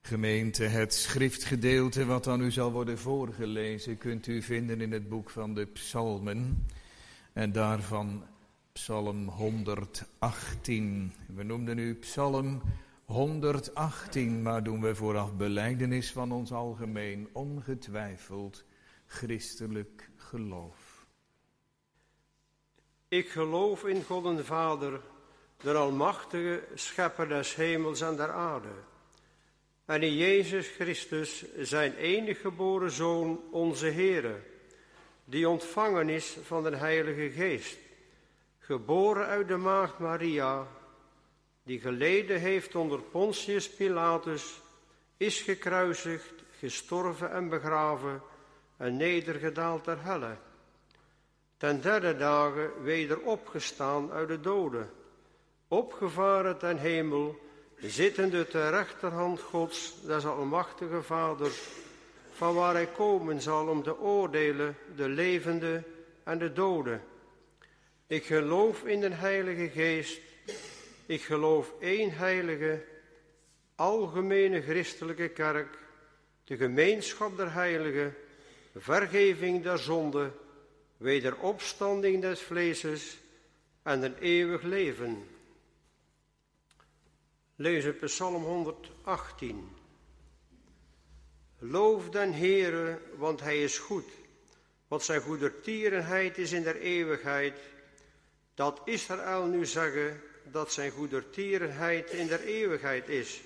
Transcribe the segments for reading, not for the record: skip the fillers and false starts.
Gemeente, het schriftgedeelte wat aan u zal worden voorgelezen kunt u vinden in het boek van de Psalmen en daarvan Psalm 118. We noemden u Psalm 118, maar doen we vooraf belijdenis van ons algemeen, ongetwijfeld christelijk geloof. Ik geloof in God en Vader, de almachtige schepper des hemels en der aarde. En in Jezus Christus, zijn enige geboren Zoon, onze Heere, die ontvangen is van de Heilige Geest, geboren uit de maagd Maria, die geleden heeft onder Pontius Pilatus, is gekruisigd, gestorven en begraven en nedergedaald ter helle. Ten derde dagen weder opgestaan uit de doden, opgevaren ten hemel, zittende ter rechterhand Gods, des almachtige Vaders, van waar hij komen zal om te oordelen de levenden en de doden. Ik geloof in de Heilige Geest, ik geloof één heilige, algemene christelijke kerk, de gemeenschap der heiligen, vergeving der zonde, wederopstanding des vleeses en een eeuwig leven. Lezen Psalm 118. Loof den Heere, want hij is goed, want zijn goedertierenheid is in der eeuwigheid. Dat Israël nu zeggen, dat zijn goedertierenheid in der eeuwigheid is.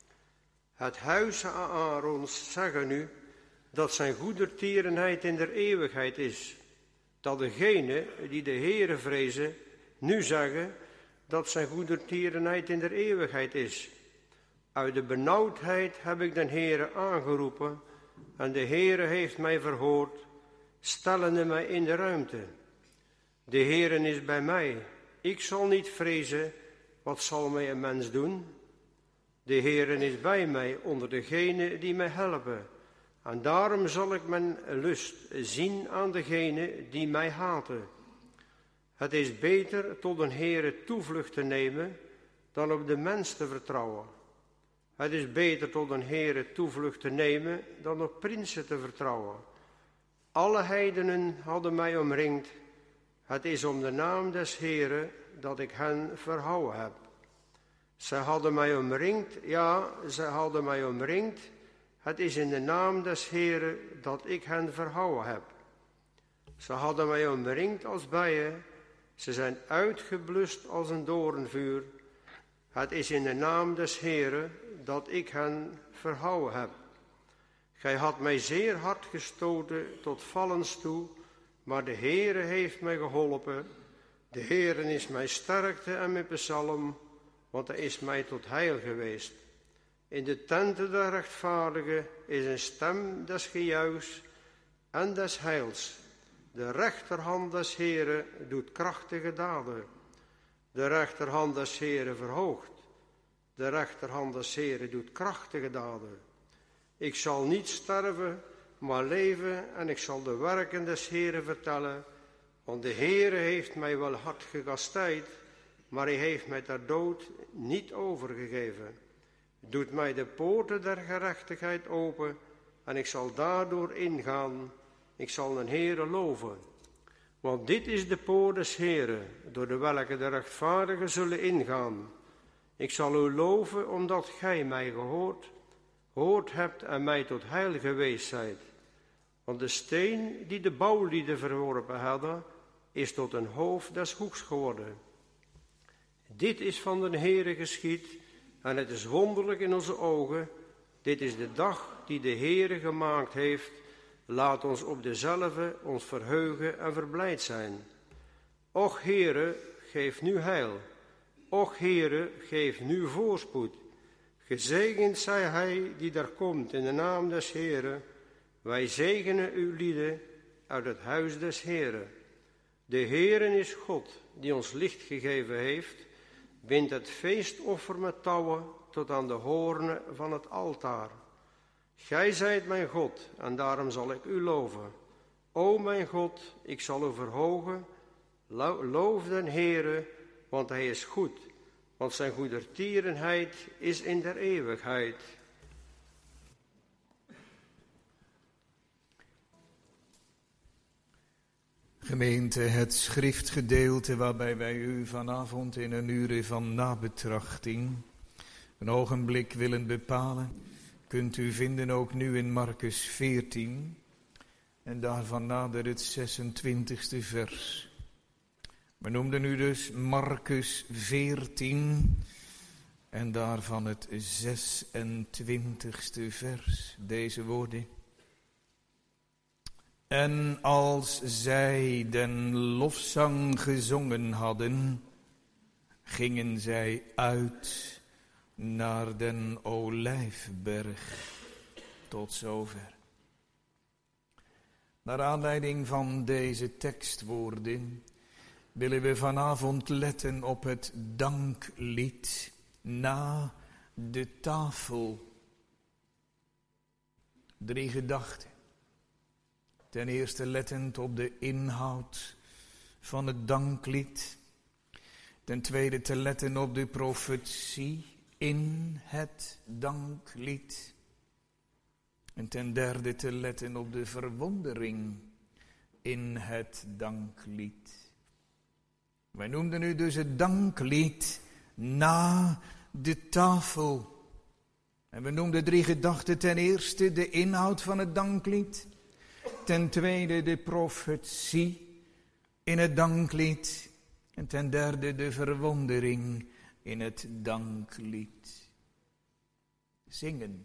Het huis Aarons zeggen nu, dat zijn goedertierenheid in der eeuwigheid is. Dat degenen die de Heere vrezen, nu zeggen, dat zijn goedertierenheid in der eeuwigheid is. Uit de benauwdheid heb ik den Heere aangeroepen, en de Heere heeft mij verhoord, stellende mij in de ruimte. De Heere is bij mij, ik zal niet vrezen, wat zal mij een mens doen? De Heere is bij mij onder degenen die mij helpen, en daarom zal ik mijn lust zien aan degenen die mij haten. Het is beter tot een Heere toevlucht te nemen, dan op de mens te vertrouwen. Het is beter tot een Heere toevlucht te nemen, dan op prinsen te vertrouwen. Alle heidenen hadden mij omringd. Het is om de naam des Heere dat ik hen verhouden heb. Zij hadden mij omringd, ja, zij hadden mij omringd. Het is in de naam des Heere dat ik hen verhouden heb. Ze hadden mij omringd als bijen. Ze zijn uitgeblust als een doornvuur. Het is in de naam des Heere dat ik hen verhouden heb. Gij had mij zeer hard gestoten tot vallens toe, maar de Heere heeft mij geholpen. De Heere is mijn sterkte en mijn psalm, want hij is mij tot heil geweest. In de tenten der rechtvaardigen is een stem des gejuichs en des heils. De rechterhand des Heere doet krachtige daden. De rechterhand des Heere verhoogt. De rechterhand des Heere doet krachtige daden. Ik zal niet sterven, maar leven, en ik zal de werken des Heere vertellen. Want de Heere heeft mij wel hard gekastijd, maar hij heeft mij ter dood niet overgegeven. Doet mij de poorten der gerechtigheid open, en ik zal daardoor ingaan. Ik zal den Heere loven. Want dit is de poort des Heere, door de welke de rechtvaardigen zullen ingaan. Ik zal u loven, omdat gij mij gehoord hebt en mij tot heil geweest zijt. Want de steen die de bouwlieden verworpen hadden, is tot een hoofd des hoeks geworden. Dit is van den Heere geschied, en het is wonderlijk in onze ogen. Dit is de dag die de Heere gemaakt heeft. Laat ons op dezelfde ons verheugen en verblijd zijn. Och Heere, geef nu heil. Och Heere, geef nu voorspoed. Gezegend zij hij die daar komt in de naam des Heere. Wij zegenen uw lieden uit het huis des Heere. De Heere is God, die ons licht gegeven heeft. Bindt het feestoffer met touwen tot aan de hoornen van het altaar. Gij zijt mijn God, en daarom zal ik u loven. O mijn God, ik zal u verhogen. Loof den Heere, want hij is goed. Want zijn goedertierenheid is in der eeuwigheid. Gemeente, het schriftgedeelte waarbij wij u vanavond in een uur van nabetrachting een ogenblik willen bepalen, kunt u vinden ook nu in Marcus 14 en daarvan nader het 26e vers. We noemden u dus Marcus 14 en daarvan het 26e vers, deze woorden. En als zij den lofzang gezongen hadden, gingen zij uit naar den Olijfberg. Tot zover. Naar aanleiding van deze tekstwoorden willen we vanavond letten op het danklied na de tafel. 3 gedachten. Ten eerste lettend op de inhoud van het danklied. Ten tweede te letten op de profetie in het danklied. En ten derde te letten op de verwondering in het danklied. Wij noemden nu dus het danklied na de tafel. En we noemden 3 gedachten. Ten eerste de inhoud van het danklied. Ten tweede de profetie in het danklied. En ten derde de verwondering in het danklied. Zingen.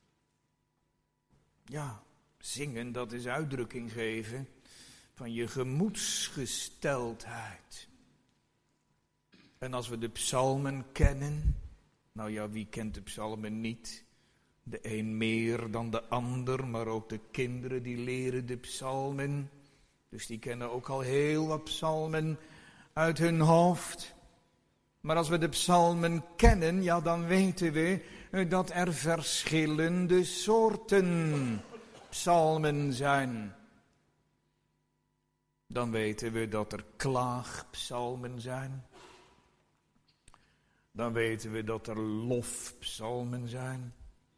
Ja, zingen, dat is uitdrukking geven van je gemoedsgesteldheid. En als we de psalmen kennen, nou ja, wie kent de psalmen niet? De een meer dan de ander, maar ook de kinderen die leren de psalmen. Dus die kennen ook al heel wat psalmen uit hun hoofd. Maar als we de psalmen kennen, ja, dan weten we dat er verschillende soorten psalmen zijn. Dan weten we dat er klaagpsalmen zijn. Dan weten we dat er lofpsalmen zijn.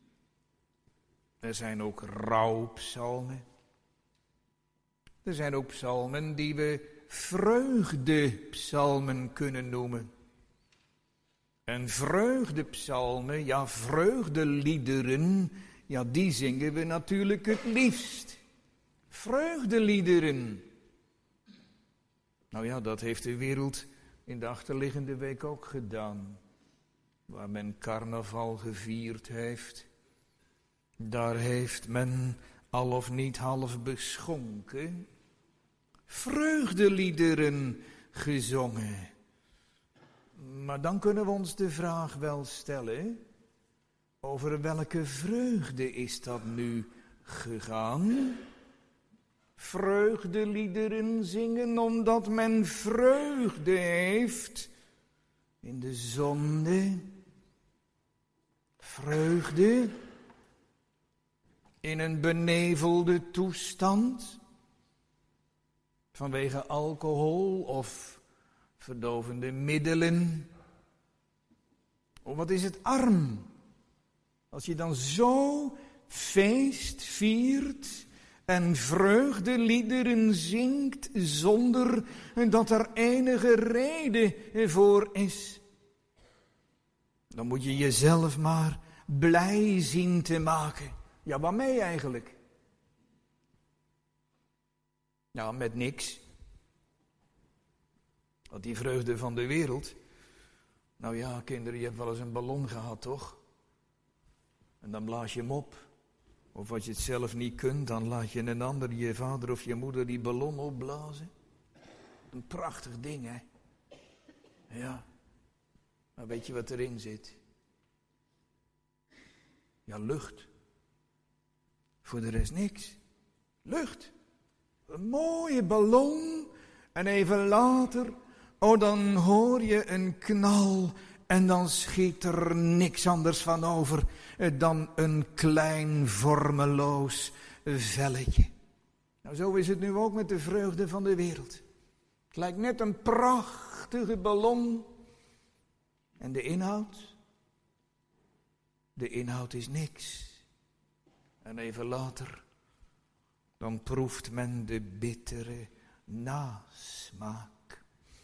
Er zijn ook rouwpsalmen. Er zijn ook psalmen die we vreugdepsalmen kunnen noemen. En vreugdepsalmen, ja, vreugdeliederen, ja, die zingen we natuurlijk het liefst. Vreugdeliederen. Nou ja, dat heeft de wereld in de achterliggende week ook gedaan. Waar men carnaval gevierd heeft. Daar heeft men al of niet half beschonken vreugdeliederen gezongen. Maar dan kunnen we ons de vraag wel stellen, over welke vreugde is dat nu gegaan? Vreugdeliederen zingen omdat men vreugde heeft in de zonde. Vreugde in een benevelde toestand, vanwege alcohol of verdovende middelen. Oh, wat is het arm, als je dan zo feest viert en vreugdeliederen zingt zonder dat er enige reden voor is. Dan moet je jezelf maar blij zien te maken. Ja, waarmee eigenlijk? Nou, met niks. Want die vreugde van de wereld. Nou ja, kinderen, je hebt wel eens een ballon gehad, toch? En dan blaas je hem op. Of als je het zelf niet kunt, dan laat je een ander, je vader of je moeder, die ballon opblazen. Een prachtig ding, hè? Ja. Maar weet je wat erin zit? Ja, lucht. Voor de rest niks. Lucht. Een mooie ballon. En even later, oh, dan hoor je een knal. En dan schiet er niks anders van over dan een klein vormeloos velletje. Nou, zo is het nu ook met de vreugde van de wereld. Het lijkt net een prachtige ballon. En de inhoud? De inhoud is niks. En even later, dan proeft men de bittere nasmaak.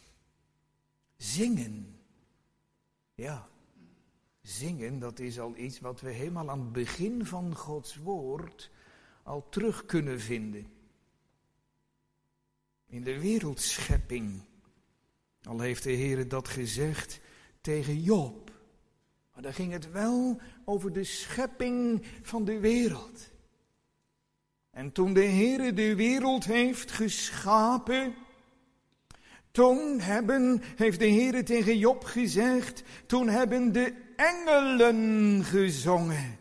Zingen. Ja, zingen, dat is al iets wat we helemaal aan het begin van Gods woord al terug kunnen vinden. In de wereldschepping. Al heeft de Heer dat gezegd tegen Job. Maar daar ging het wel over de schepping van de wereld. En toen de Heer de wereld heeft geschapen, toen heeft de Heer tegen Job gezegd, toen hebben de engelen gezongen.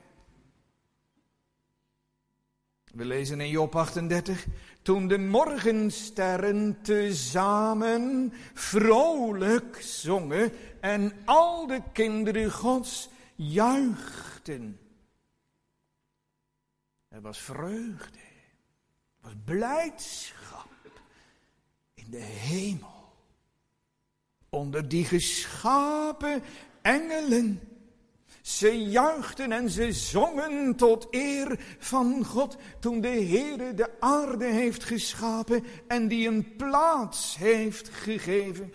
We lezen in Job 38, toen de morgensterren tezamen vrolijk zongen en al de kinderen Gods juichten. Er was vreugde, er was blijdschap in de hemel. Onder die geschapen engelen. Ze juichten en ze zongen tot eer van God toen de Heere de aarde heeft geschapen en die een plaats heeft gegeven.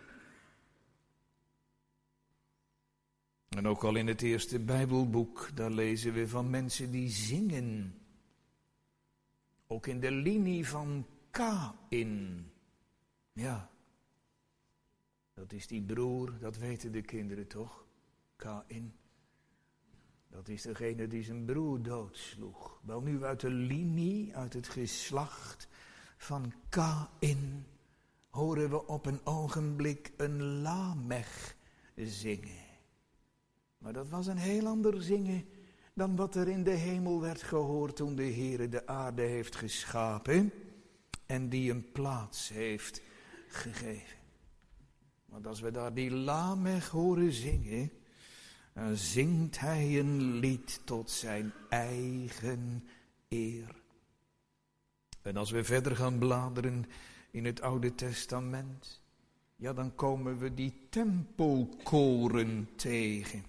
En ook al in het eerste Bijbelboek, daar lezen we van mensen die zingen. Ook in de linie van Kaïn. Ja, dat is die broer, dat weten de kinderen toch? Kaïn. Dat is degene die zijn broer doodsloeg. Wel nu uit de linie, uit het geslacht van Kaïn, horen we op een ogenblik een Lamech zingen. Maar dat was een heel ander zingen dan wat er in de hemel werd gehoord toen de Heere de aarde heeft geschapen en die een plaats heeft gegeven. Want als we daar die Lamech horen zingen, dan zingt hij een lied tot zijn eigen eer. En als we verder gaan bladeren in het Oude Testament, ja, dan komen we die tempelkoren tegen.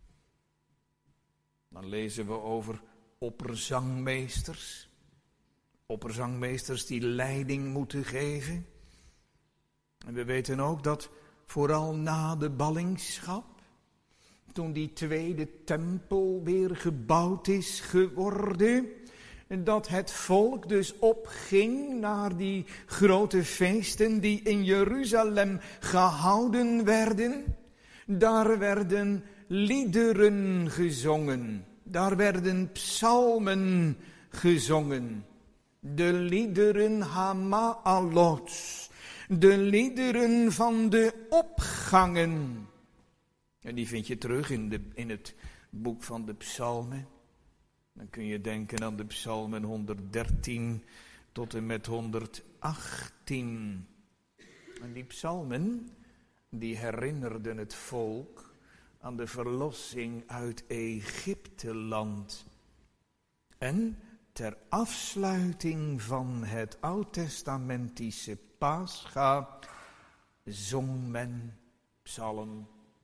Dan lezen we over opperzangmeesters. Opperzangmeesters die leiding moeten geven. En we weten ook dat vooral na de ballingschap, toen die tweede tempel weer gebouwd is geworden, dat het volk dus opging naar die grote feesten die in Jeruzalem gehouden werden. Daar werden liederen gezongen, daar werden psalmen gezongen. De liederen Hama'alot, de liederen van de opgangen. En die vind je terug in het boek van de psalmen. Dan kun je denken aan de psalmen 113 tot en met 118. En die psalmen, die herinnerden het volk aan de verlossing uit Egypteland. En ter afsluiting van het oud-testamentische Pascha zong men psalm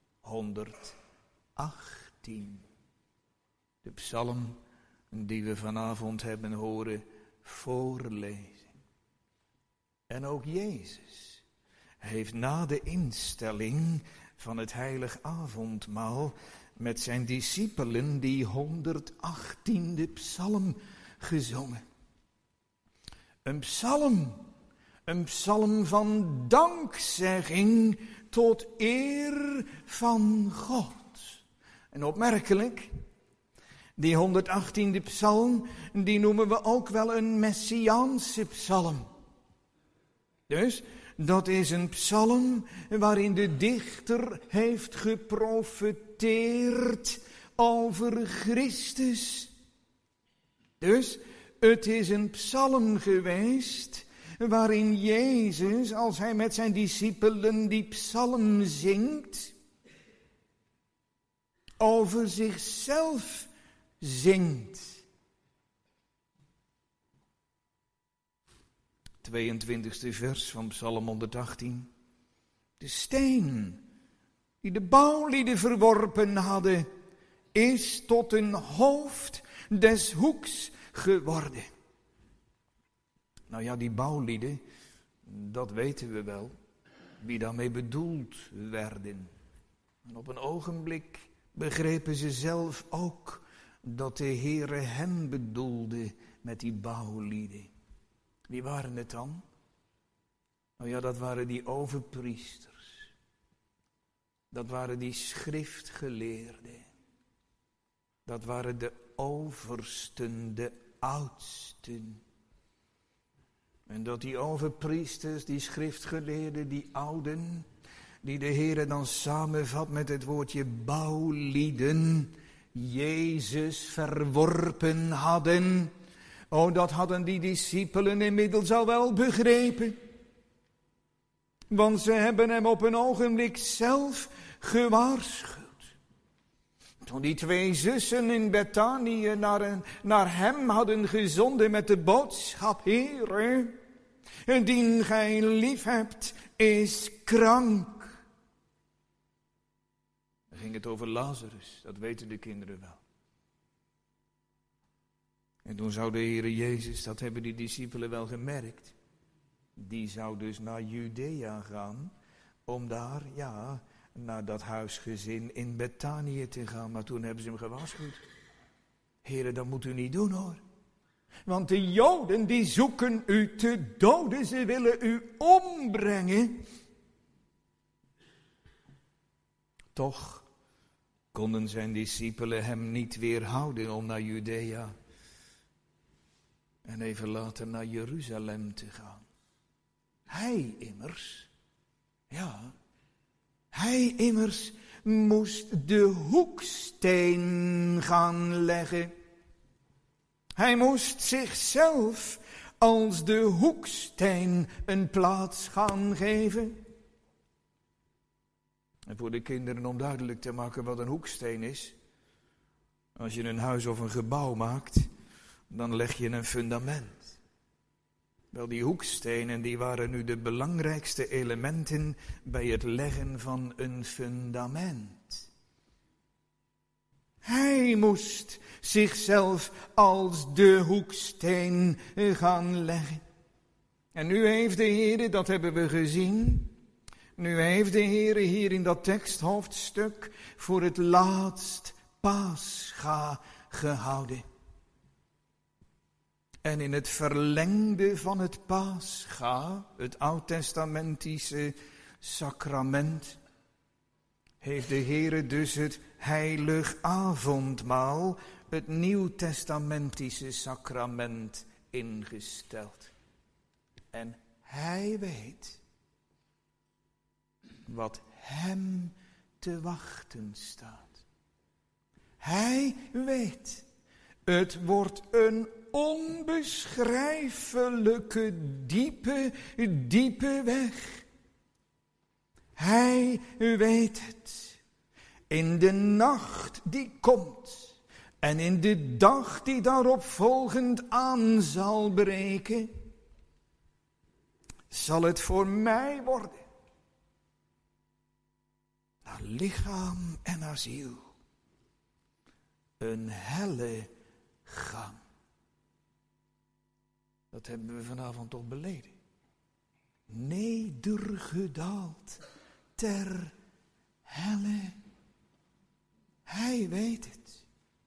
118. De psalm die we vanavond hebben horen voorlezen. En ook Jezus heeft na de instelling van het heilig avondmaal met zijn discipelen die 118e psalm gezongen. Een psalm van dankzegging tot eer van God. En opmerkelijk, die 118e psalm, die noemen we ook wel een Messiaanse psalm. Dus dat is een psalm waarin de dichter heeft geprofeteerd over Christus. Dus het is een psalm geweest waarin Jezus, als hij met zijn discipelen die psalm zingt, over zichzelf zingt. 22e vers van Psalm 118. De steen die de bouwlieden verworpen hadden, is tot een hoofd des hoeks geworden. Nou ja, die bouwlieden, Dat weten we wel, wie daarmee bedoeld werden. En op een ogenblik begrepen ze zelf ook dat de Heere hen bedoelde met die bouwlieden. Wie waren het dan? Nou ja, dat waren die overpriesters. Dat waren die schriftgeleerden. Dat waren de oversten, de oudsten. En dat die overpriesters, die schriftgeleerden, die ouden, die de Heere dan samenvat met het woordje bouwlieden, Jezus verworpen hadden. Oh, dat hadden die discipelen inmiddels al wel begrepen. Want ze hebben hem op een ogenblik zelf gewaarschuwd. Toen die twee zussen in Betanië naar hem hadden gezonden met de boodschap: Heere, dien gij lief hebt, is krank. Dan ging het over Lazarus, dat weten de kinderen wel. En toen zou de Heere Jezus, dat hebben die discipelen wel gemerkt, die zou dus naar Judea gaan, om daar, naar dat huisgezin in Betanië te gaan. Maar toen hebben ze hem gewaarschuwd. Heere, dat moet u niet doen hoor. Want de Joden die zoeken u te doden, ze willen u ombrengen. Toch konden zijn discipelen hem niet weerhouden om naar Judea en even later naar Jeruzalem te gaan. Hij immers moest de hoeksteen gaan leggen. Hij moest zichzelf als de hoeksteen een plaats gaan geven. En voor de kinderen om duidelijk te maken wat een hoeksteen is. Als je een huis of een gebouw maakt, dan leg je een fundament. Wel, die hoekstenen die waren nu de belangrijkste elementen bij het leggen van een fundament. Hij moest zichzelf als de hoeksteen gaan leggen. En nu heeft de Heer, dat hebben we gezien, nu heeft de Heer hier in dat teksthoofdstuk voor het laatst Pascha gehouden. En in het verlengde van het Pascha, het oud-testamentische sacrament, heeft de Heere dus het heilig avondmaal, het nieuw-testamentische sacrament, ingesteld. En hij weet wat hem te wachten staat. Hij weet, het wordt een onbeschrijfelijke, diepe weg. Hij weet het. In de nacht die komt en in de dag die daarop volgend aan zal breken, zal het voor mij worden naar lichaam en naar ziel een helle gang. Dat hebben we vanavond toch beleden. Nedergedaald ter helle. Hij weet het.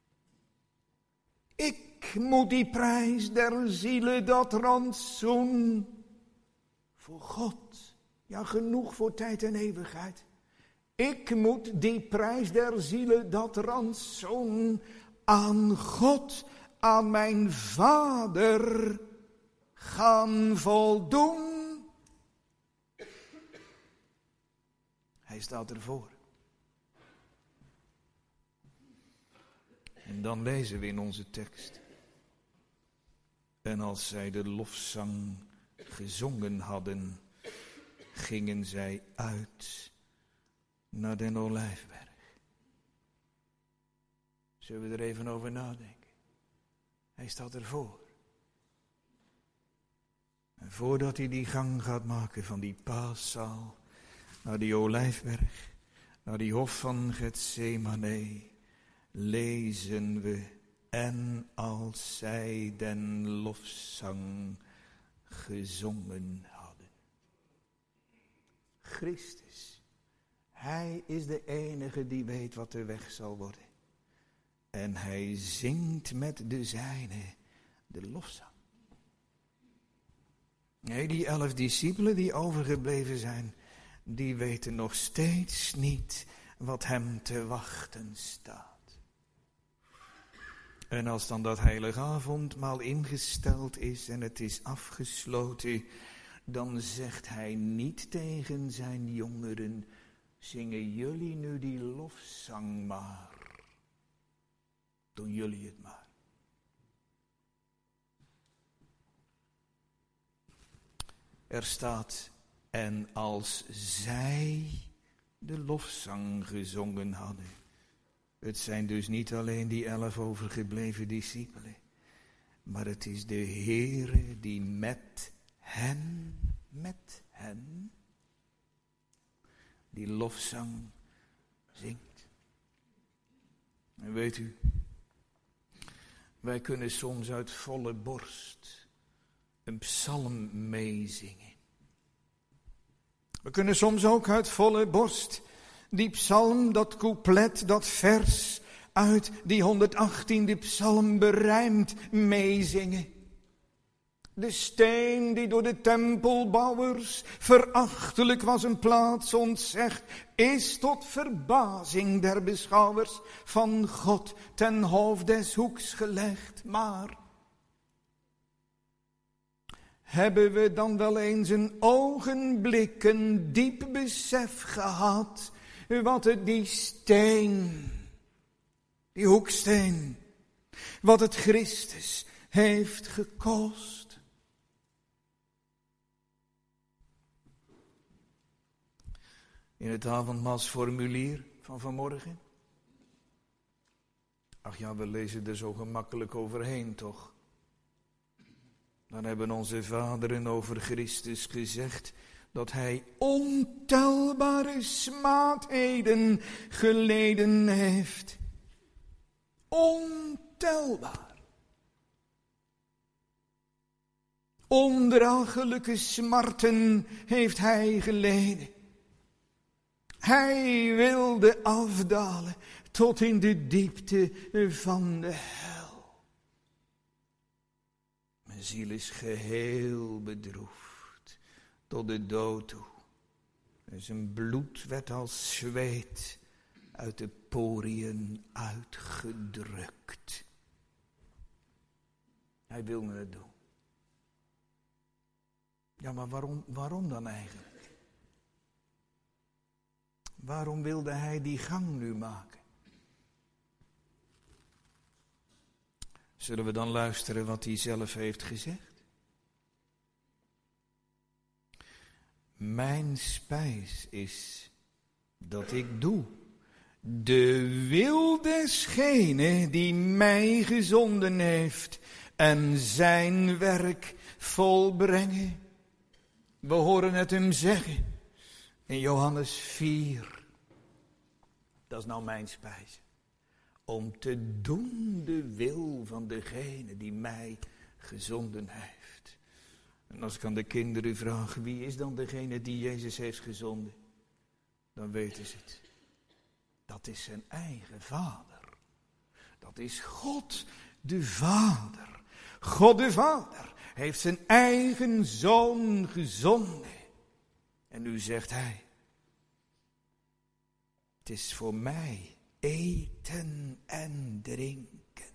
Ik moet die prijs der zielen, dat rantsoen, voor God, ja genoeg voor tijd en eeuwigheid. Ik moet die prijs der zielen, dat rantsoen, aan God, aan mijn Vader gaan voldoen. Hij staat ervoor. En dan lezen we in onze tekst: en als zij de lofzang gezongen hadden, gingen zij uit naar den Olijfberg. Zullen we er even over nadenken? Hij staat ervoor. En voordat hij die gang gaat maken van die paaszaal naar die Olijfberg, naar die hof van Getsemane, lezen we: en als zij den lofzang gezongen hadden. Christus. Hij is de enige die weet wat de weg zal worden. En hij zingt met de zijnen de lofzang. Nee, die 11 discipelen die overgebleven zijn, die weten nog steeds niet wat hem te wachten staat. En als dan dat heilige avondmaal ingesteld is en het is afgesloten, dan zegt hij niet tegen zijn jongeren: zingen jullie nu die lofzang maar. Doen jullie het maar. Er staat: en als zij de lofzang gezongen hadden. Het zijn dus niet alleen die 11 overgebleven discipelen, maar het is de Heere die met hen, die lofzang zingt. En weet u, wij kunnen soms uit volle borst een psalm meezingen. We kunnen soms ook uit volle borst die psalm, dat couplet, dat vers uit die 118e psalm berijmd meezingen. De steen die door de tempelbouwers verachtelijk was een plaats ontzegd, is tot verbazing der beschouwers van God ten hoofd des hoeks gelegd. Maar hebben we dan wel eens een ogenblik, een diep besef gehad wat het die steen, die hoeksteen, wat het Christus heeft gekost? In het avondmaalsformulier van vanmorgen. Ach ja, we lezen er zo gemakkelijk overheen toch? Dan hebben onze vaderen over Christus gezegd dat hij ontelbare smaadheden geleden heeft. Ontelbaar. Ondraaglijke smarten heeft hij geleden. Hij wilde afdalen tot in de diepte van de hel. Mijn ziel is geheel bedroefd tot de dood toe. En zijn bloed werd als zweet uit de poriën uitgedrukt. Hij wilde het doen. Ja, maar waarom dan eigenlijk? Waarom wilde hij die gang nu maken? Zullen we dan luisteren wat hij zelf heeft gezegd? Mijn spijs is dat ik doe de wil desgene die mij gezonden heeft en zijn werk volbrengen. We horen het hem zeggen in Johannes 4. Dat is nou mijn spijs. Om te doen de wil van degene die mij gezonden heeft. En als ik aan de kinderen vraag, wie is dan degene die Jezus heeft gezonden? Dan weten ze het. Dat is zijn eigen Vader. Dat is God de Vader. God de Vader heeft zijn eigen Zoon gezonden. En nu zegt hij: het is voor mij eten en drinken.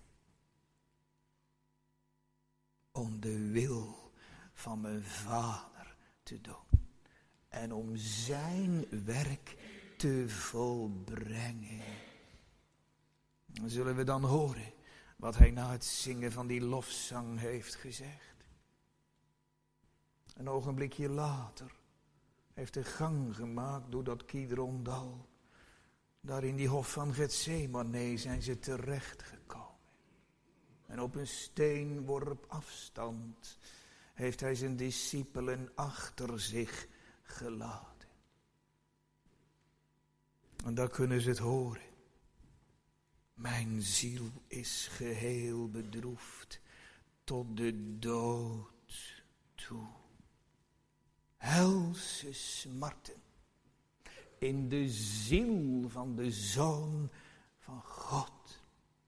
Om de wil van mijn Vader te doen. En om zijn werk te volbrengen. Dan zullen we dan horen wat hij na het zingen van die lofzang heeft gezegd. Een ogenblikje later heeft hij gang gemaakt door dat Kidrondal. Daar in die hof van Getsemane zijn ze terechtgekomen. En op een steenworp afstand heeft hij zijn discipelen achter zich gelaten. En daar kunnen ze het horen. Mijn ziel is geheel bedroefd tot de dood toe. Helse smarten in de ziel van de Zoon van God.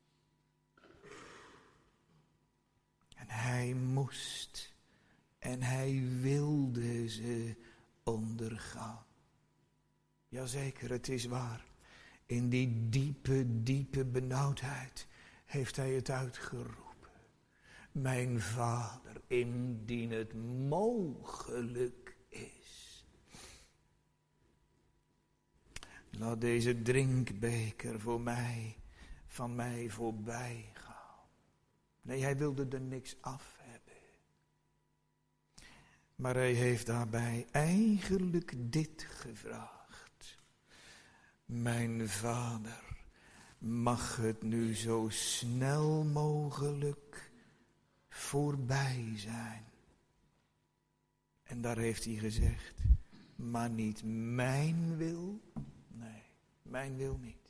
En hij moest en hij wilde ze ondergaan. Jazeker, het is waar. In die diepe, diepe benauwdheid heeft hij het uitgeroepen. Mijn Vader, indien het mogelijk is. Laat deze drinkbeker van mij voorbij gaan. Nee, hij wilde er niks af hebben. Maar hij heeft daarbij eigenlijk dit gevraagd. Mijn Vader, mag het nu zo snel mogelijk voorbij zijn. En daar heeft hij gezegd, maar niet mijn wil. Nee, mijn wil niet.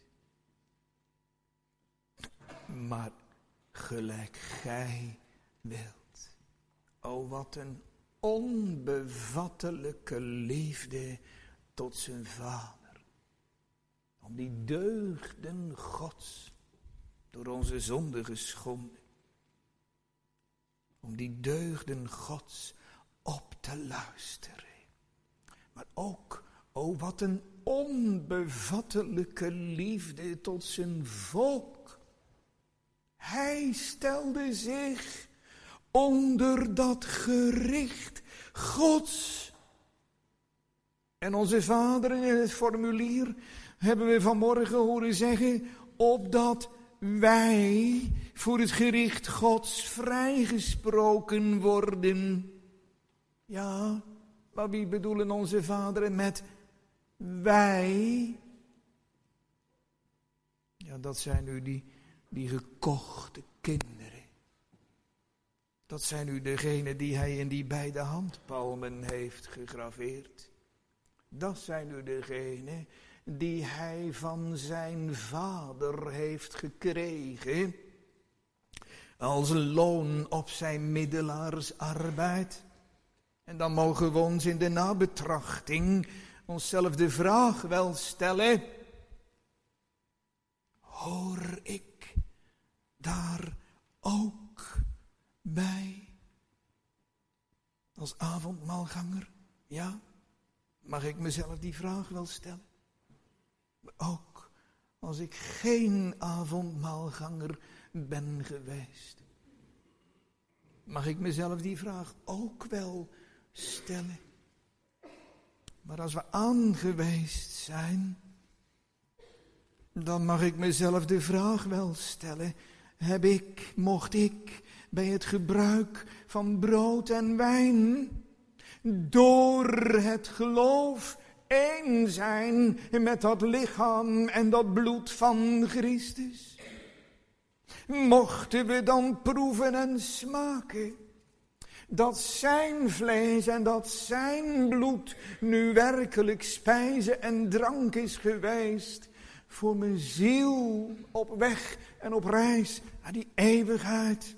Maar gelijk gij wilt. O, wat een onbevattelijke liefde tot zijn Vader. Om die deugden Gods door onze zonde geschonden. Om die deugden Gods op te luisteren. Maar ook, o wat een onbevattelijke liefde tot zijn volk. Hij stelde zich onder dat gericht Gods. En onze Vader in het formulier hebben we vanmorgen horen zeggen, opdat wij voor het gericht Gods vrijgesproken worden. Ja, maar wie bedoelen onze vaderen met wij? Ja, dat zijn nu die gekochte kinderen. Dat zijn nu degenen die hij in die beide handpalmen heeft gegraveerd. Dat zijn nu degenen die hij van zijn Vader heeft gekregen. Als loon op zijn middelaarsarbeid. En dan mogen we ons in de nabetrachting onszelf de vraag wel stellen. Hoor ik daar ook bij? Als avondmaalganger, ja? Mag ik mezelf die vraag wel stellen? Maar ook als ik geen avondmaalganger ben geweest. Mag ik mezelf die vraag ook wel stellen? Maar als we aangeweest zijn, dan mag ik mezelf de vraag wel stellen. Mocht ik bij het gebruik van brood en wijn door het geloof één zijn met dat lichaam en dat bloed van Christus? Mochten we dan proeven en smaken dat zijn vlees en dat zijn bloed nu werkelijk spijze en drank is geweest voor mijn ziel op weg en op reis naar die eeuwigheid?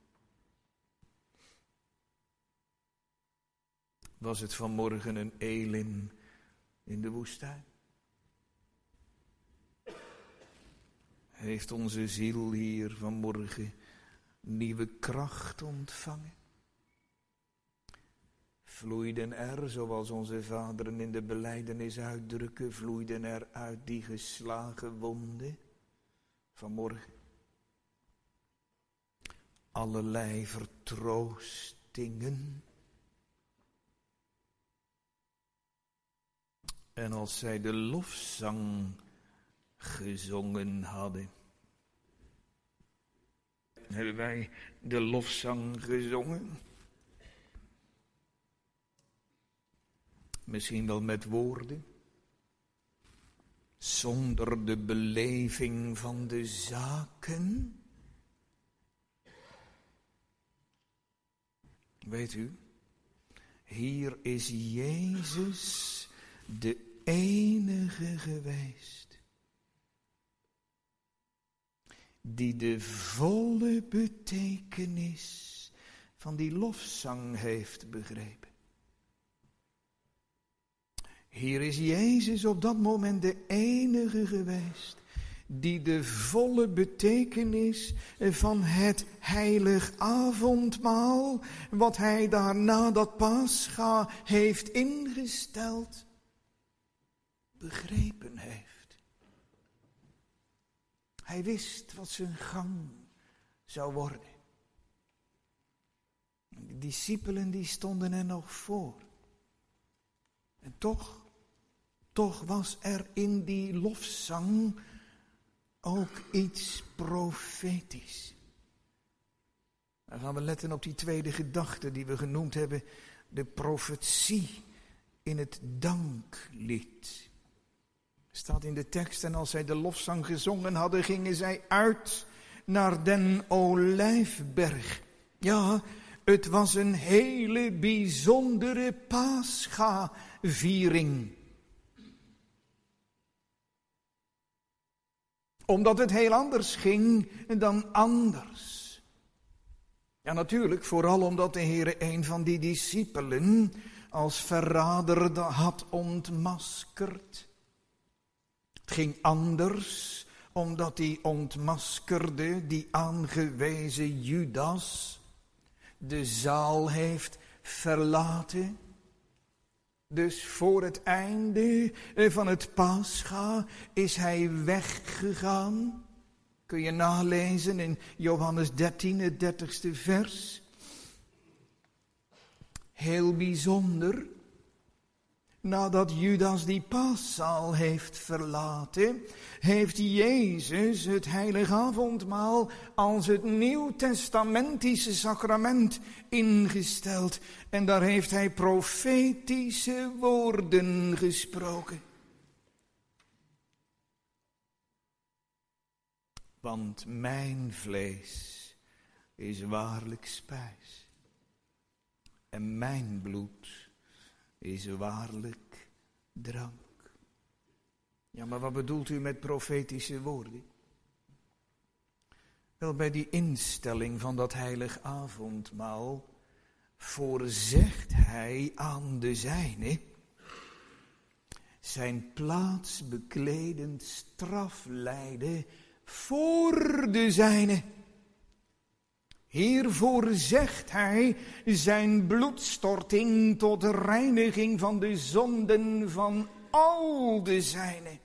Was het vanmorgen een Elim in de woestijn? Heeft onze ziel hier vanmorgen nieuwe kracht ontvangen? Vloeiden er, zoals onze vaderen in de belijdenis uitdrukken, vloeiden er uit die geslagen wonden vanmorgen allerlei vertroostingen? En als zij de lofzang gezongen hadden, hebben wij de lofzang gezongen? Misschien wel met woorden, zonder de beleving van de zaken. Weet u, hier is Jezus de enige geweest die de volle betekenis van die lofzang heeft begrepen. Hier is Jezus op dat moment de enige geweest die de volle betekenis van het heilig avondmaal, wat hij daarna dat Pascha heeft ingesteld, begrepen heeft. Hij wist wat zijn gang zou worden. De discipelen die stonden er nog voor. En toch was er in die lofzang ook iets profetisch. Dan gaan we letten op die tweede gedachte die we genoemd hebben, de profetie in het danklied. Staat in de tekst, en als zij de lofzang gezongen hadden, gingen zij uit naar den Olijfberg. Ja, het was een hele bijzondere Pascha-viering. Omdat het heel anders ging dan anders. Ja, natuurlijk, vooral omdat de Heer een van die discipelen als verrader had ontmaskerd. Het ging anders, omdat hij ontmaskerde, die aangewezen Judas, de zaal heeft verlaten. Dus voor het einde van het Pascha is hij weggegaan. Kun je nalezen in Johannes 13, het 30ste vers. Heel bijzonder. Nadat Judas die paaszaal heeft verlaten, heeft Jezus het heilige avondmaal als het nieuwtestamentische sacrament ingesteld. En daar heeft hij profetische woorden gesproken. Want mijn vlees is waarlijk spijs. En mijn bloed is waarlijk drank. Ja, maar wat bedoelt u met profetische woorden? Wel, bij die instelling van dat heilig avondmaal voorzegt hij aan de zijne zijn plaats bekledend straflijden voor de zijne. Hiervoor zegt hij zijn bloedstorting tot reiniging van de zonden van al de zijnen.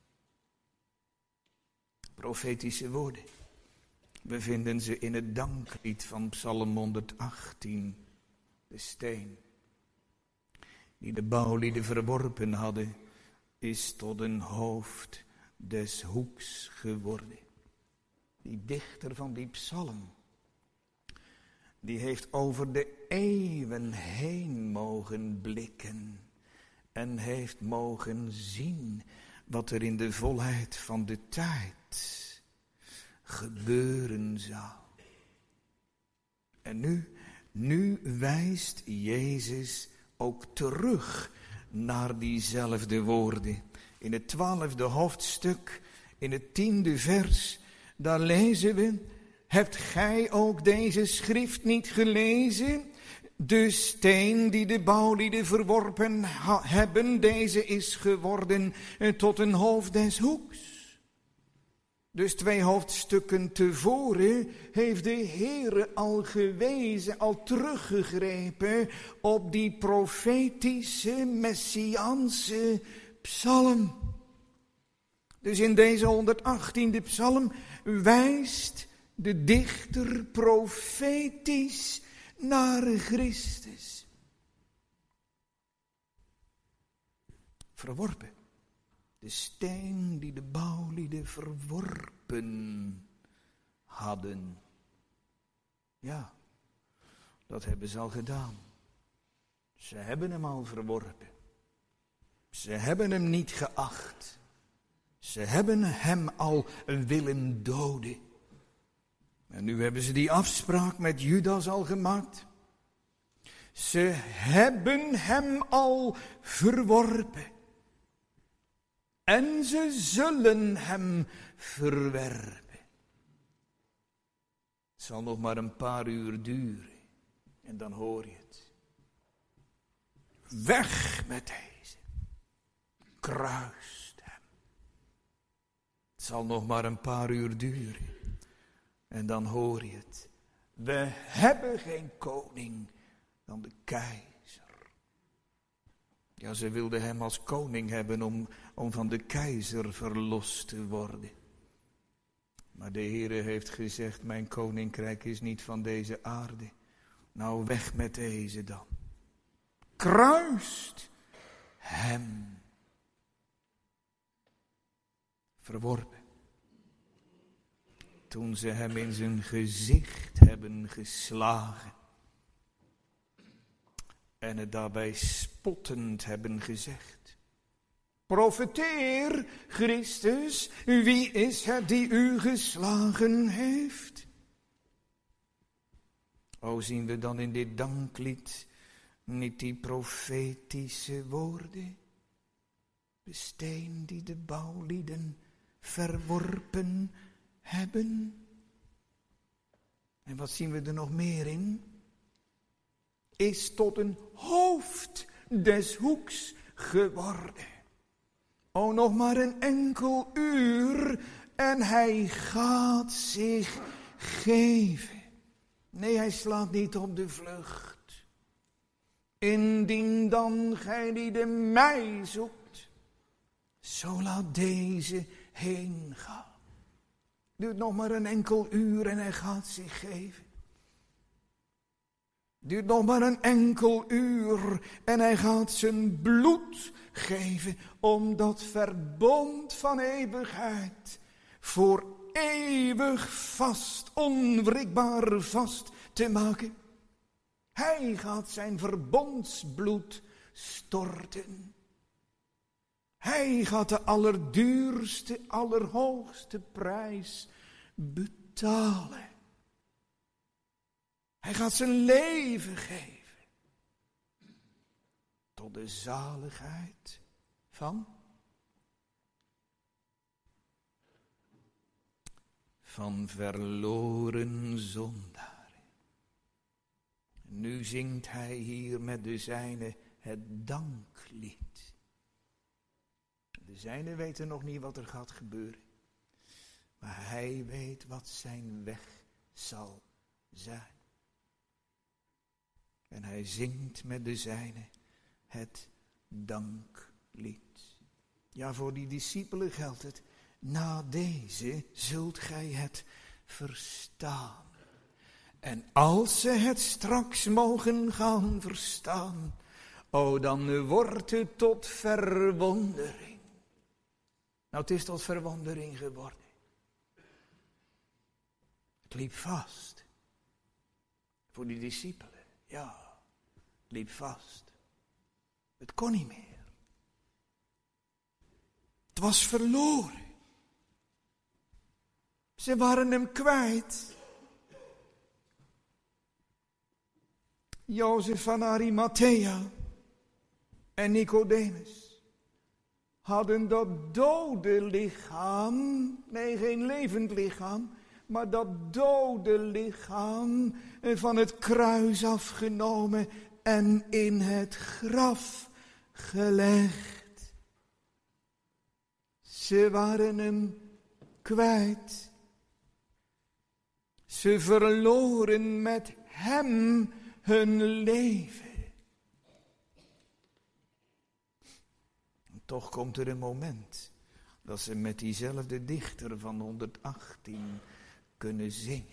Profetische woorden. We vinden ze in het danklied van Psalm 118. De steen die de bouwlieden verworpen hadden, is tot een hoofd des hoeks geworden. Die dichter van die psalm, die heeft over de eeuwen heen mogen blikken en heeft mogen zien wat er in de volheid van de tijd gebeuren zou. En nu wijst Jezus ook terug naar diezelfde woorden. In het 12e hoofdstuk, in het 10e vers, daar lezen we: hebt gij ook deze schrift niet gelezen? De steen die de bouwlieden verworpen hebben, deze is geworden tot een hoofd des hoeks. Dus 2 hoofdstukken tevoren heeft de Heere al gewezen, al teruggegrepen op die profetische, messiaanse psalm. Dus in deze 118e psalm wijst de dichter profetisch naar Christus. Verworpen. De steen die de bouwlieden verworpen hadden. Ja, dat hebben ze al gedaan. Ze hebben hem al verworpen. Ze hebben hem niet geacht. Ze hebben hem al willen doden. En nu hebben ze die afspraak met Judas al gemaakt. Ze hebben hem al verworpen. En ze zullen hem verwerpen. Het zal nog maar een paar uur duren. En dan hoor je het. Weg met deze. kruist hem. Het zal nog maar een paar uur duren. En dan hoor je het. We hebben geen koning dan de keizer. Ja, ze wilden hem als koning hebben om van de keizer verlost te worden. Maar de Heere heeft gezegd, mijn koninkrijk is niet van deze aarde. Nou, weg met deze dan. Kruist hem. Verworpen. Toen ze hem in zijn gezicht hebben geslagen. En het daarbij spottend hebben gezegd. Profeteer, Christus, wie is het die u geslagen heeft? O, zien we dan in dit danklied niet die profetische woorden? De steen die de bouwlieden verworpen hebben. En wat zien we er nog meer in? Is tot een hoofd des hoeks geworden. O, nog maar een enkel uur en hij gaat zich geven. Nee, hij slaat niet op de vlucht. Indien dan gij die de mij zoekt, zo laat deze heen gaan. Duurt nog maar een enkel uur en hij gaat zich geven. Duurt nog maar een enkel uur en hij gaat zijn bloed geven om dat verbond van eeuwigheid voor eeuwig vast, onwrikbaar vast te maken. Hij gaat zijn verbondsbloed storten. Hij gaat de allerduurste, allerhoogste prijs betalen. Hij gaat zijn leven geven. Tot de zaligheid van verloren zondaren. Nu zingt hij hier met de zijnen het danklied. De zijnen weten nog niet wat er gaat gebeuren. Maar hij weet wat zijn weg zal zijn. En hij zingt met de zijnen het danklied. Ja, voor die discipelen geldt het. Na deze zult gij het verstaan. En als ze het straks mogen gaan verstaan, o, dan wordt het tot verwondering. Nou, het is tot verwondering geworden. Het liep vast. Voor die discipelen. Ja, het liep vast. Het kon niet meer. Het was verloren. Ze waren hem kwijt. Jozef van Arimathea en Nicodemus hadden dat dode lichaam, nee, geen levend lichaam, maar dat dode lichaam van het kruis afgenomen en in het graf gelegd. Ze waren hem kwijt. Ze verloren met hem hun leven. En toch komt er een moment dat ze met diezelfde dichter van 118 kunnen zingen.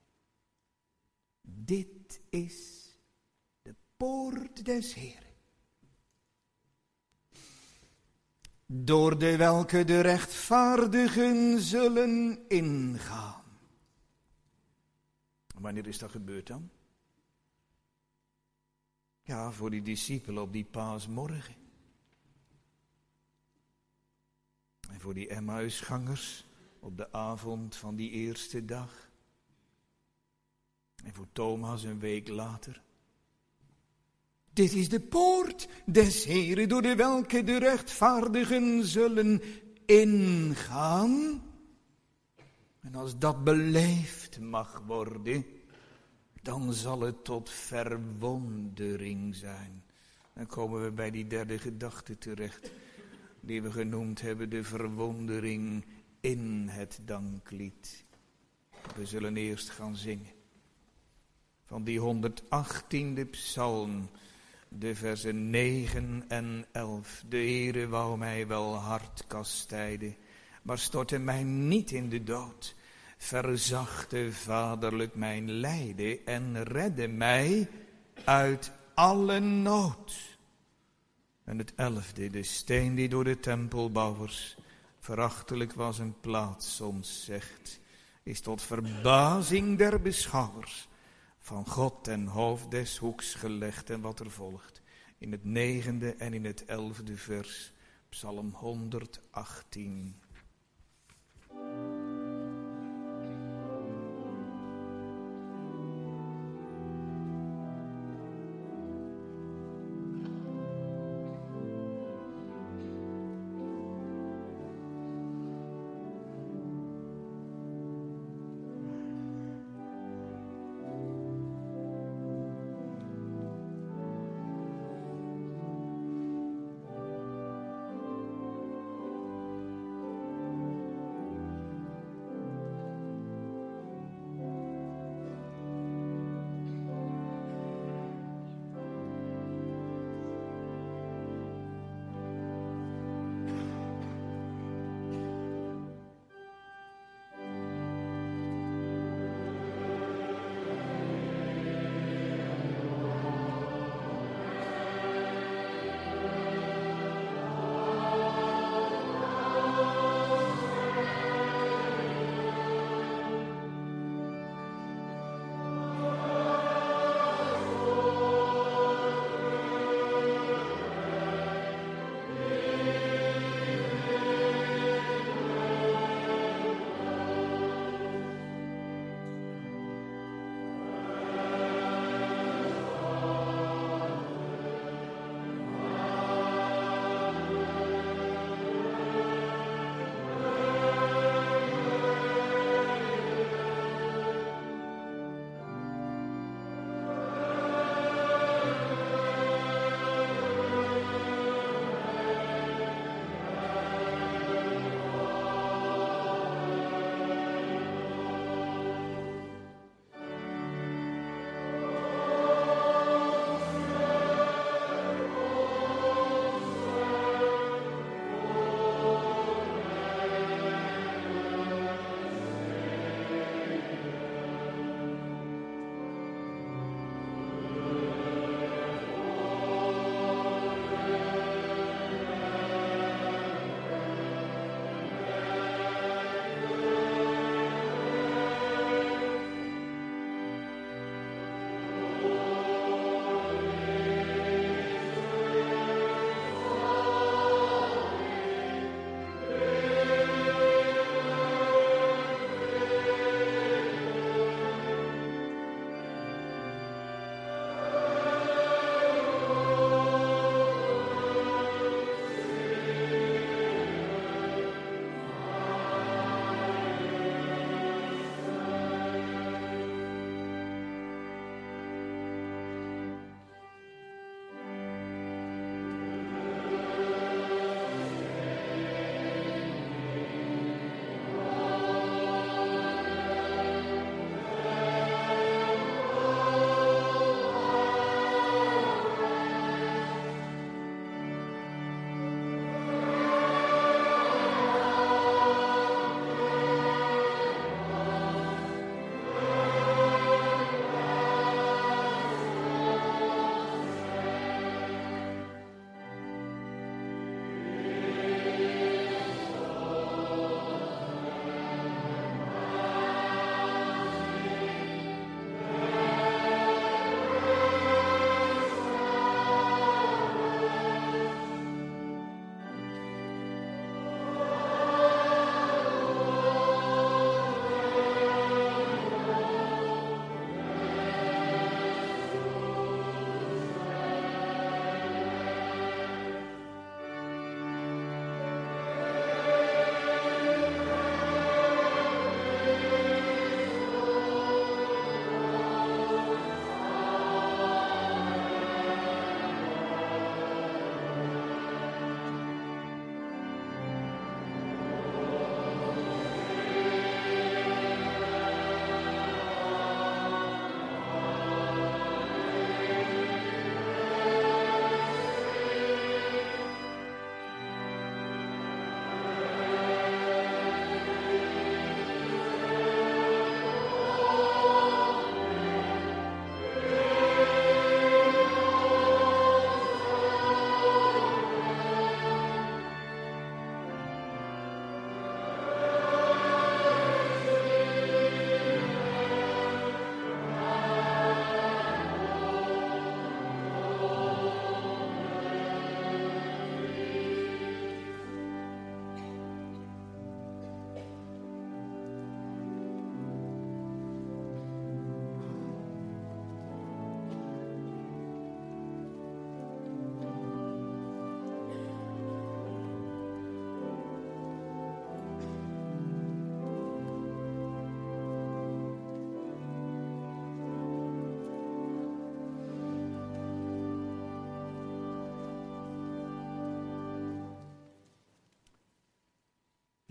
Dit is de poort des Heeren, door de welke de rechtvaardigen zullen ingaan. Wanneer is dat gebeurd dan? Ja, voor die discipelen op die paasmorgen. En voor die Emmausgangers op de avond van die eerste dag. En voor Thomas een week later. Dit is de poort des Heeren, door de welke de rechtvaardigen zullen ingaan. En als dat beleefd mag worden, dan zal het tot verwondering zijn. Dan komen we bij die derde gedachte terecht. die we genoemd hebben, de verwondering in het danklied. We zullen eerst gaan zingen van die 118e psalm, de versen 9 en 11. De Heere wou mij wel hard kastijden, maar stortte mij niet in de dood. Verzachte vaderlijk mijn lijden en redde mij uit alle nood. En het 11e, de steen die door de tempelbouwers verachtelijk was een plaats ontzegd, is tot verbazing der beschouwers van God ten hoofd des hoeks gelegd. En wat er volgt in het 9e en in het 11e vers, Psalm 118.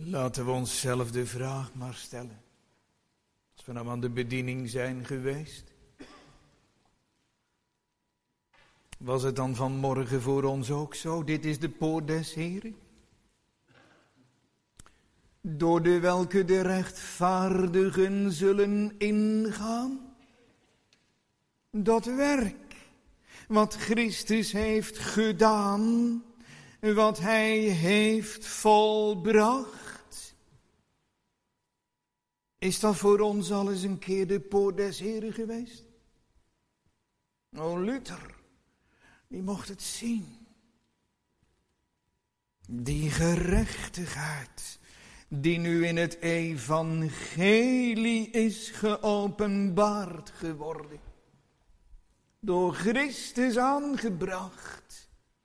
Laten we onszelf de vraag maar stellen. Als we nou aan de bediening zijn geweest. Was het dan vanmorgen voor ons ook zo? Dit is de poort des Heren. Door de welke de rechtvaardigen zullen ingaan. Dat werk wat Christus heeft gedaan, wat hij heeft volbracht. Is dat voor ons al eens een keer de poort des Heren geweest? O, Luther, die mocht het zien. Die gerechtigheid die nu in het evangelie is geopenbaard geworden. Door Christus aangebracht.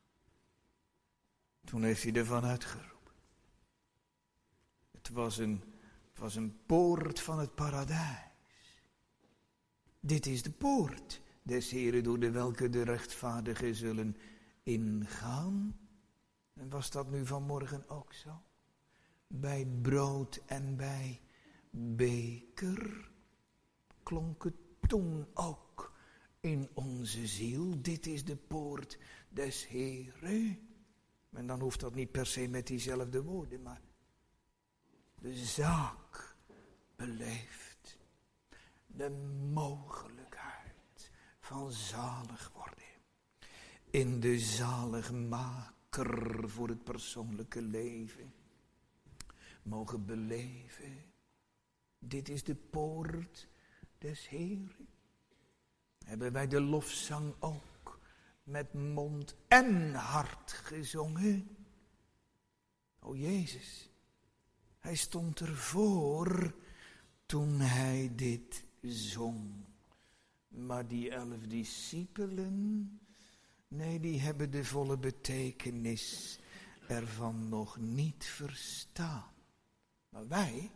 Toen heeft hij ervan uitgeroepen. Het was een poort van het paradijs. Dit is de poort des Heren door de welke de rechtvaardigen zullen ingaan. En was dat nu vanmorgen ook zo? Bij brood en bij beker klonk het toen ook in onze ziel. Dit is de poort des Heren. En dan hoeft dat niet per se met diezelfde woorden, maar de zaak beleeft de mogelijkheid van zalig worden. In de zaligmaker voor het persoonlijke leven mogen beleven. Dit is de poort des Heren. Hebben wij de lofzang ook met mond en hart gezongen. O Jezus, hij stond ervoor toen hij dit zong. Maar die 11 discipelen, nee, die hebben de volle betekenis ervan nog niet verstaan. Maar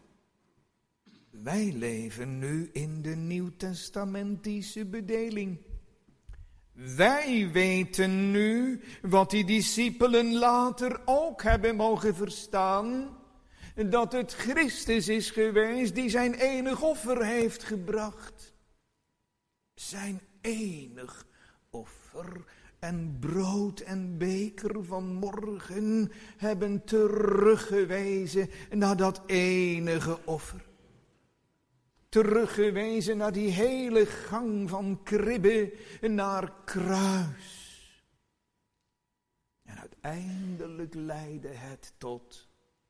wij leven nu in de nieuwtestamentische bedeling. Wij weten nu wat die discipelen later ook hebben mogen verstaan. Dat het Christus is geweest die zijn enig offer heeft gebracht. Zijn enig offer en brood en beker van morgen hebben teruggewezen naar dat enige offer. Teruggewezen naar die hele gang van kribbe naar kruis. En uiteindelijk leidde het tot: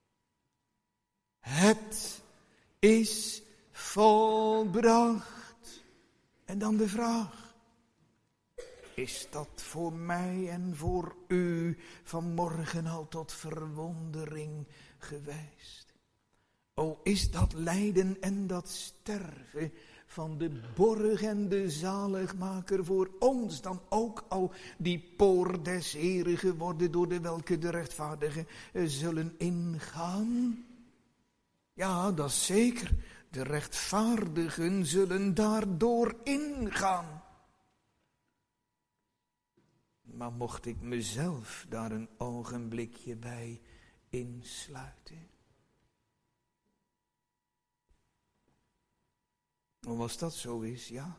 het is volbracht. En dan de vraag: is dat voor mij en voor u vanmorgen al tot verwondering geweest? O, is dat lijden en dat sterven van de borg en de zaligmaker voor ons dan ook al die poort des Heren geworden, door de welke de rechtvaardigen zullen ingaan? Ja, dat is zeker. De rechtvaardigen zullen daardoor ingaan. Maar mocht ik mezelf daar een ogenblikje bij insluiten? En als dat zo is, ja,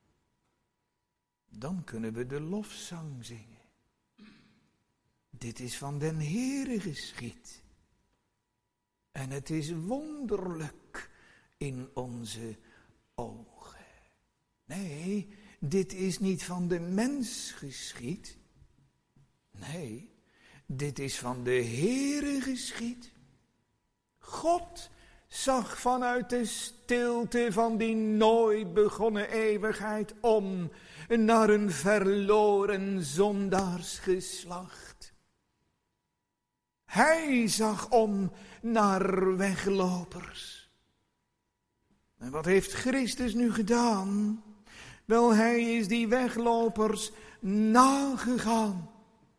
dan kunnen we de lofzang zingen. Dit is van den Heere geschied. En het is wonderlijk in onze ogen. Nee, dit is niet van de mens geschied. Nee, dit is van de Heere geschied. God zag vanuit de stilte van die nooit begonnen eeuwigheid om naar een verloren zondaarsgeslacht. Hij zag om naar weglopers. En wat heeft Christus nu gedaan? Wel, hij is die weglopers nagegaan.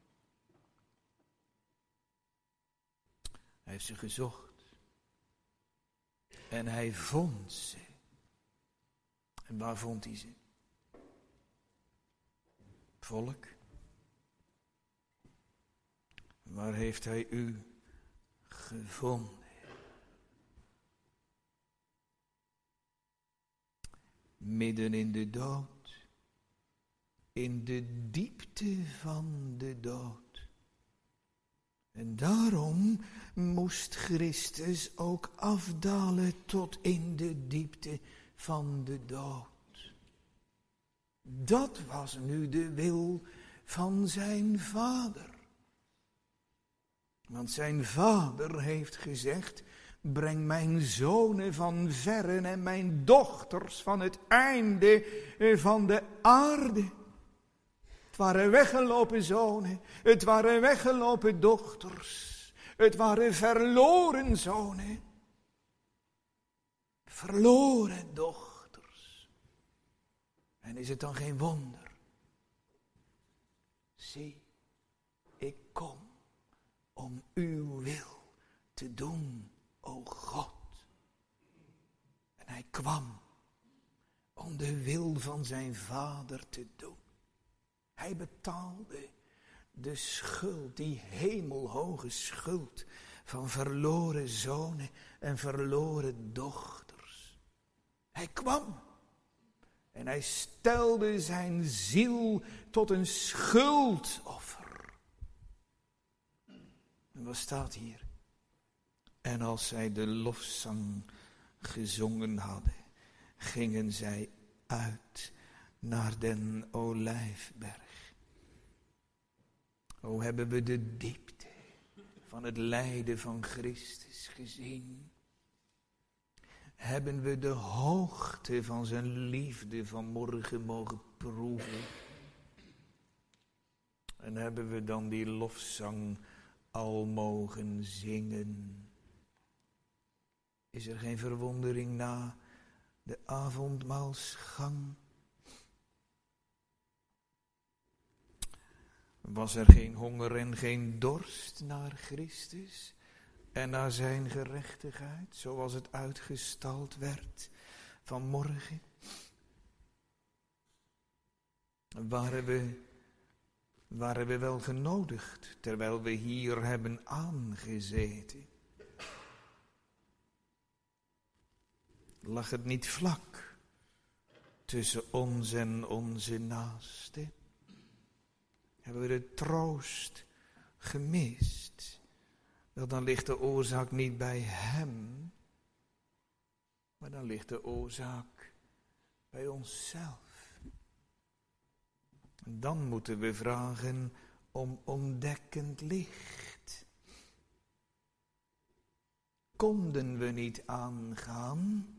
Hij heeft ze gezocht. En hij vond ze. En waar vond hij ze? Volk. Waar heeft hij u gevonden? midden in de dood, in de diepte van de dood. En daarom moest Christus ook afdalen tot in de diepte van de dood. Dat was nu de wil van zijn Vader. Want zijn Vader heeft gezegd: breng mijn zonen van verren en mijn dochters van het einde van de aarde. Het waren weggelopen zonen, het waren weggelopen dochters, het waren verloren zonen, verloren dochters. En is het dan geen wonder? Zie, ik kom om uw wil te doen, o God. En hij kwam om de wil van zijn Vader te doen. Hij betaalde de schuld, die hemelhoge schuld van verloren zonen en verloren dochters. Hij kwam en hij stelde zijn ziel tot een schuldoffer. En wat staat hier? En als zij de lofzang gezongen hadden, gingen zij uit naar den Olijfberg. O, hebben we de diepte van het lijden van Christus gezien? Hebben we de hoogte van zijn liefde vanmorgen mogen proeven? En hebben we dan die lofzang al mogen zingen? Is er geen verwondering na de avondmaalsgang? Was er geen honger en geen dorst naar Christus en naar zijn gerechtigheid, zoals het uitgestald werd vanmorgen? Waren we wel genodigd, terwijl we hier hebben aangezeten? Lag het niet vlak tussen ons en onze naaste? Hebben we de troost gemist? Wel, dan ligt de oorzaak niet bij hem, maar dan ligt de oorzaak bij onszelf. En dan moeten we vragen om ontdekkend licht. Konden we niet aangaan?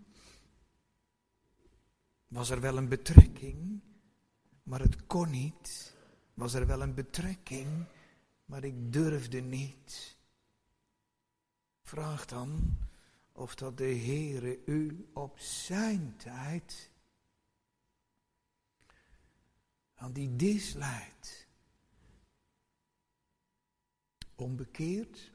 Was er wel een betrekking, maar het kon niet. Was er wel een betrekking, maar ik durfde niet. Vraag dan of dat de Heere u op zijn tijd aan die dis leidt. Onbekeerd,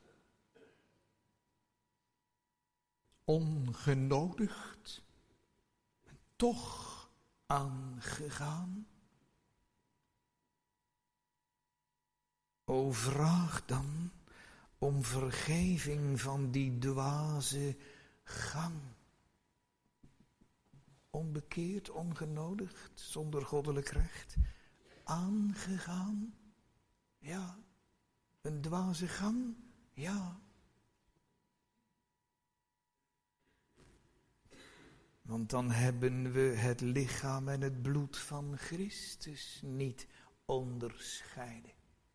ongenodigd, en toch aangegaan. O, vraag dan om vergeving van die dwaze gang. Onbekeerd, ongenodigd, zonder goddelijk recht, aangegaan. Ja, een dwaze gang, ja. Want dan hebben we het lichaam en het bloed van Christus niet onderscheiden.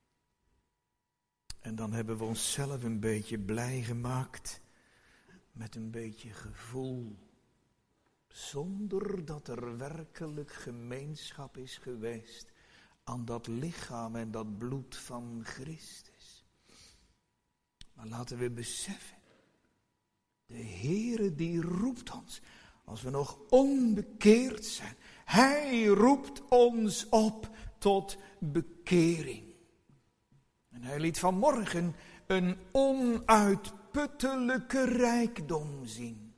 En dan hebben we onszelf een beetje blij gemaakt met een beetje gevoel. Zonder dat er werkelijk gemeenschap is geweest aan dat lichaam en dat bloed van Christus. Maar laten we beseffen, de Heere die roept ons, als we nog onbekeerd zijn. Hij roept ons op tot bekering. En hij liet vanmorgen een onuitputtelijke rijkdom zien.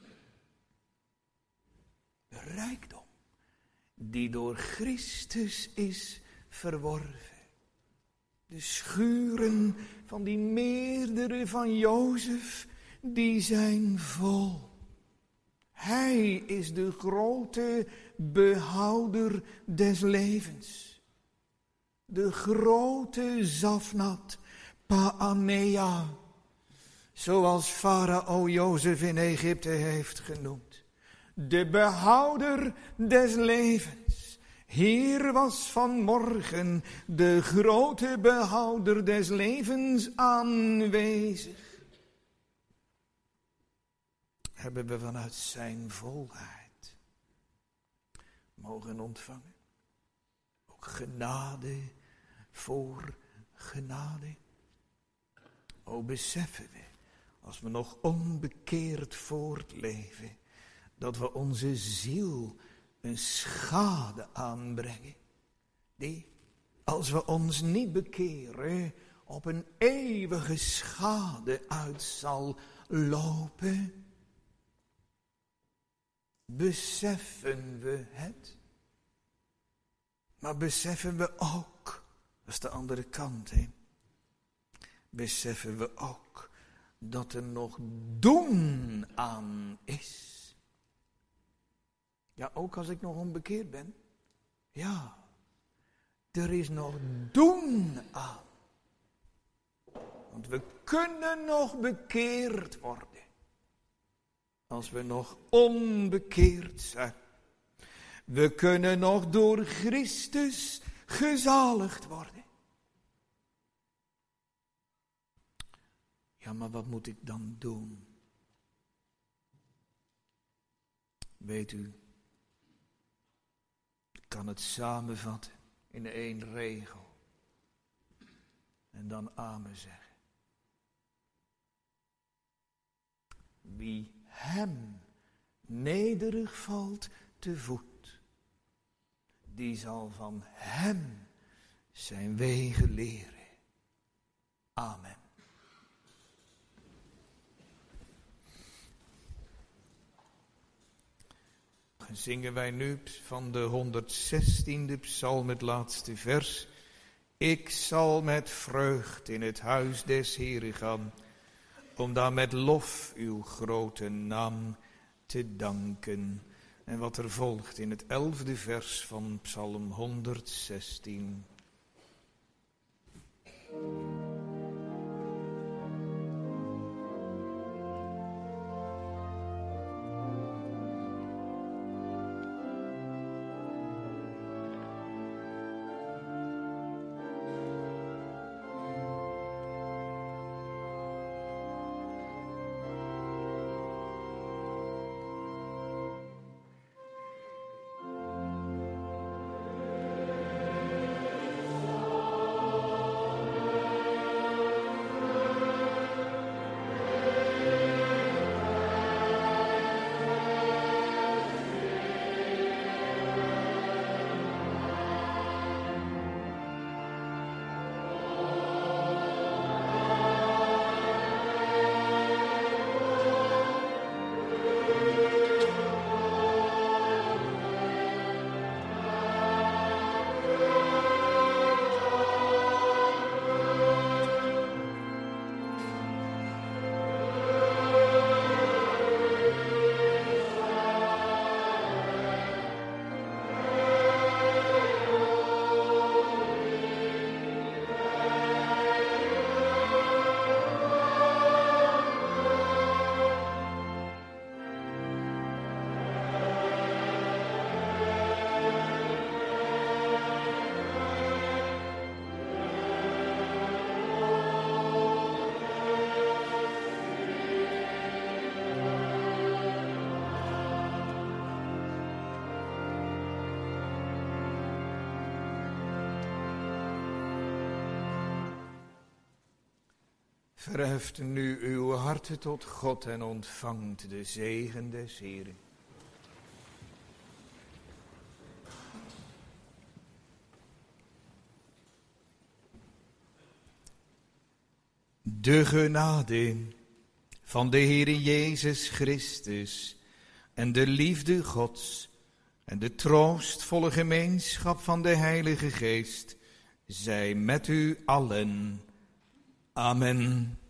De rijkdom die door Christus is verworven. De schuren van die meerdere van Jozef, die zijn vol. Hij is de grote behouder des levens. De grote Zafnat Paanea, zoals farao Jozef in Egypte heeft genoemd. De behouder des levens. Hier was vanmorgen de grote behouder des levens aanwezig. Hebben we vanuit zijn volheid mogen ontvangen. Ook genade voor genade. O, beseffen we, als we nog onbekeerd voortleven, dat we onze ziel een schade aanbrengen, die, als we ons niet bekeren, op een eeuwige schade uit zal lopen. Beseffen we het? Maar beseffen we ook, dat is de andere kant, hè? Beseffen we ook dat er nog doen aan is. Ja, ook als ik nog onbekeerd ben. Ja, er is nog doen aan. Want we kunnen nog bekeerd worden. Als we nog onbekeerd zijn. We kunnen nog door Christus gezaligd worden. Ja, maar wat moet ik dan doen? Weet u, ik kan het samenvatten in 1 regel. En dan amen zeggen. Wie hem nederig valt te voet, die zal van hem zijn wegen leren. Amen. En zingen wij nu van de 116e psalm, het laatste vers. Ik zal met vreugd in het huis des Heren gaan, om daar met lof uw grote naam te danken. En wat er volgt in het 11e vers van psalm 116. Verheft nu uw harten tot God en ontvangt de zegen des Heren. De genade van de Heere Jezus Christus en de liefde Gods en de troostvolle gemeenschap van de Heilige Geest zij met u allen. Amen.